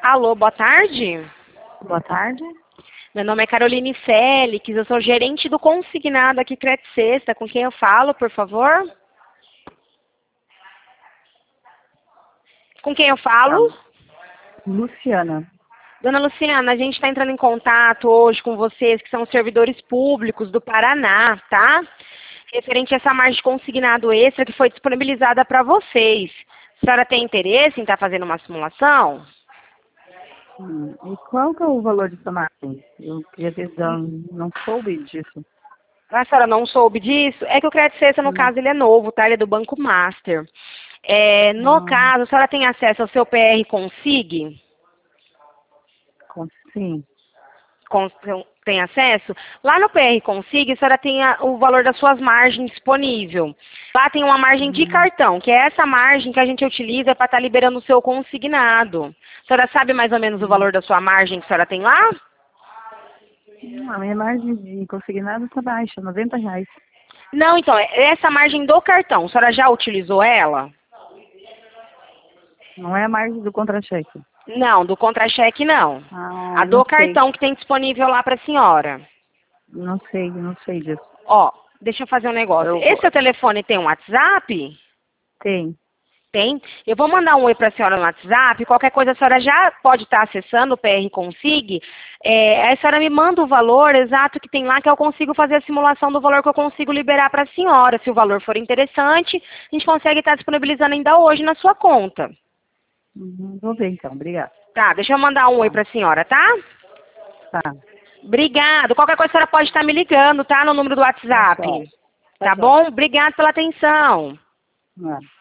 Alô, boa tarde. Boa tarde. Meu nome é Caroline Félix, eu sou gerente do consignado aqui Crédito Sexta. Com quem eu falo, por favor? Com quem eu falo? Luciana. Dona Luciana, a gente está entrando em contato hoje com vocês, que são os servidores públicos do Paraná, tá? Referente a essa margem de consignado extra que foi disponibilizada para vocês. A senhora tem interesse em estar fazendo uma simulação? E qual que é o valor dessa margem? Eu queria ver, não soube disso. A senhora não soube disso? É que o Crédito Sexta, no Não. caso, ele é novo, tá? Ele é do Banco Master. No Ah, caso, a senhora tem acesso ao seu PR Consig? sim. Tem acesso? Lá no PR Consig, a senhora tem o valor das suas margens disponível. Lá tem uma margem de cartão, que é essa margem que a gente utiliza para estar liberando o seu consignado. A senhora sabe mais ou menos o valor da sua margem que a senhora tem lá? A minha margem de consignado está baixa, R$ 90. Não, então, é essa margem do cartão. A senhora já utilizou ela? Não é a margem do contra-cheque. Não, do contra-cheque não. A Não do sei. cartão que tem disponível lá para a senhora. Não sei disso. Ó, deixa eu fazer um negócio. Eu Esse vou... seu telefone tem um WhatsApp? Tem. Tem. Eu vou mandar um oi para a senhora no WhatsApp. Qualquer coisa a senhora já pode estar acessando o PR Consig. A senhora me manda o valor exato que tem lá, que eu consigo fazer a simulação do valor que eu consigo liberar para a senhora. Se o valor for interessante, a gente consegue estar disponibilizando ainda hoje na sua conta. Vou ver então, obrigada. Tá, deixa eu mandar um oi para a senhora, tá? Tá. Obrigado. Qualquer coisa a senhora pode estar me ligando, tá? No número do Tá WhatsApp. jóia. Tá Tá jóia. bom? Obrigado pela atenção. Ah.